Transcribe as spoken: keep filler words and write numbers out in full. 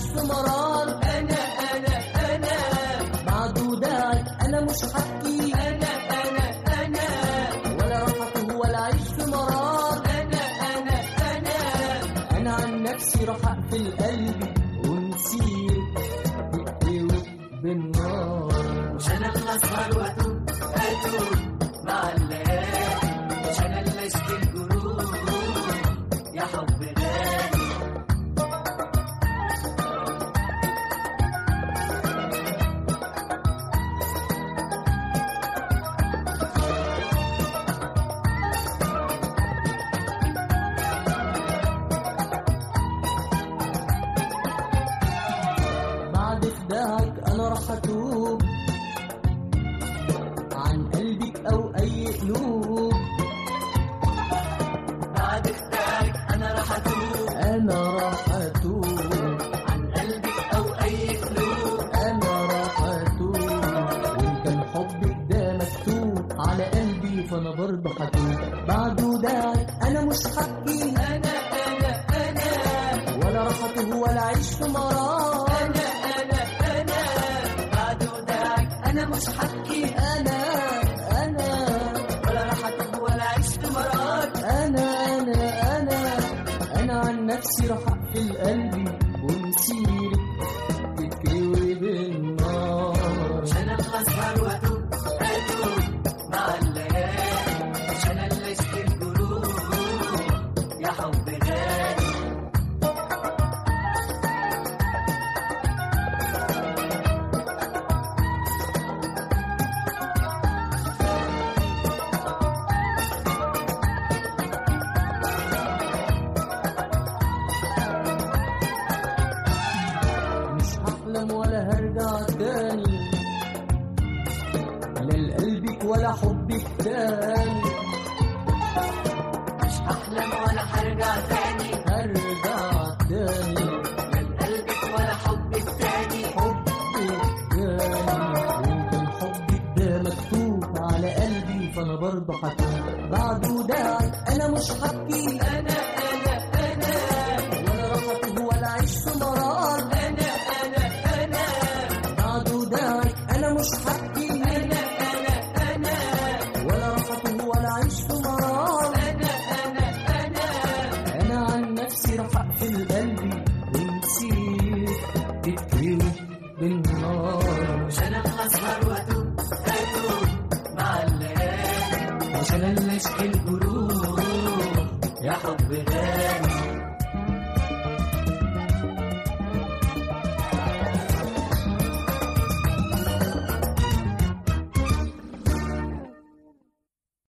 في مرار. أنا أنا أنا بعد وداعك أنا مش هبكي. أنا أنا أنا ولا راحته ولا عيش في مرار. أنا أنا أنا أنا عن نفسي راح أقفل قلبي ونسير تقوي بالنار. مش أنا اللي أسهر وأتوب أتوب مع الليالي، مش أنا اللي أشكي الجروح يا حب غالي. بعد خداعك أنا راح أتوب عن قلبك أو أي قلوب. بعد خداعك أنا راح أتوب أنا راح أتوب عن قلبك أو أي قلوب. أنا راح أتوب وإن كان حبك ده مكتوب على قلبي فأنا برضه هتوب. بعد وداعك أنا مش هبكي. أنا أنا أنا ولا راحته ولا عيش في مرار. أنا أنا أنا بعد وداعك أنا مش هبكي. أنا أنا ولا راح أتوب ولا عيش في مرار. أنا أنا أنا أنا عن نفسي راح أقفل قلبي ونسيرك تتكوي بالنار. مش أنا اللي أسهر وأتوب أتوب مع الليالي، مش أنا اللي أشكي الجروح يا حب غالي. مش هحلم ولا هرجع تاني لا لقلبك ولا حبك تاني. مش هحلم ولا هرجع تاني